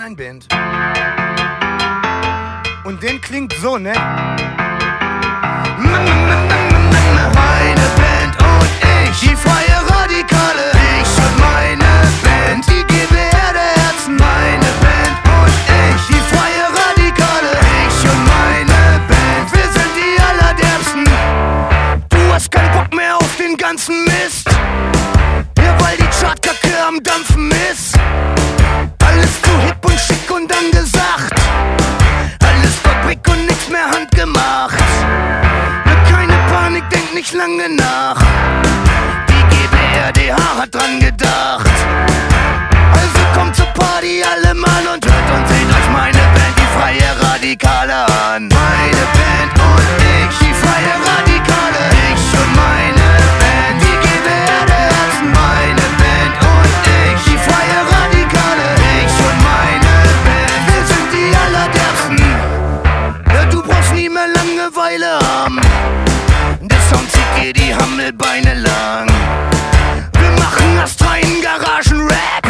One-Line-Band. Und den klingt so, ne? Meine Band und ich, die freie Radikale. Ich und meine Band, die GBR der Herzen. Meine Band und ich, die freie Radikale. Ich und meine Band, wir sind die Allerderbsten. Du hast keinen Bock mehr auf den ganzen Mist. Ja, weil die Chartkacke am Dampfen ist. Alles zu hip und schick und angesagt. Alles Fabrik und nichts mehr handgemacht. Keine Panik, denk nicht lange nach. Die GBRDH hat dran gedacht. Also kommt zur Party alle Mann und hört und seht euch meine Band, die freie Radikale an. Meine Band und ich, die freie Radikale. Ich und meine Band, die GBR der Herzen. Meine Band und ich, die freie Radikale. Ich und meine Band, wir sind die Allerderbsten. Ja, du brauchst nie mehr Langeweile haben. Der Sound zieht dir die Hammelbeine lang. Wir machen astreinen Garagen-Rap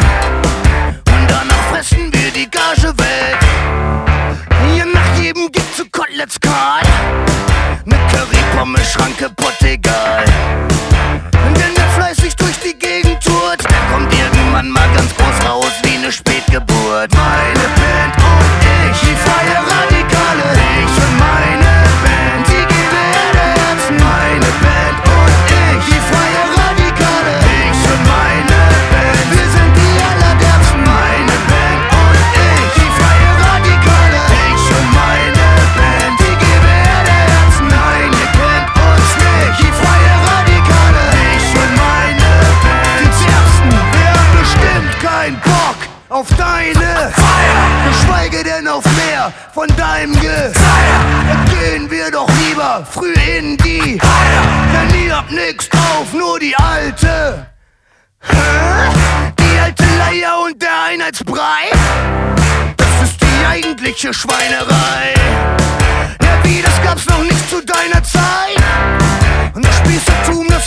und danach fressen wir die Gage weg. Ja, nach jedem Gig zu Koteletts Karl ne Curry-Pommes-Schranke, Pottegal. Denn wer fleißig durch die Gegend tourt, der kommt irgendwann mal ganz groß raus wie ne Spätgeburt. Meine Band und ich, die freie Radikale. Ich und meine Band, die GBR der Herzen. Meine Band und ich, die freie Radikale. Ich und meine Band, wir sind die Allerderbsten. Meine Band und ich, die freie Radikale. Ich und meine Band, die GBR der Herzen. Nein, ihr kennt uns nicht, die freie Radikale. Ich und meine Band, die Derbsten. Wir haben bestimmt keinen Bock auf deine Feier, geschweige denn auf mehr von deinem Gefeier. Dann gehen wir doch lieber früh in die Eier, denn ihr habt nix drauf, nur die alte. Die alte Leier und der Einheitsbrei, das ist die eigentliche Schweinerei. Ja, wie, das gab's noch nicht zu deiner Zeit. Und das Spießertum, das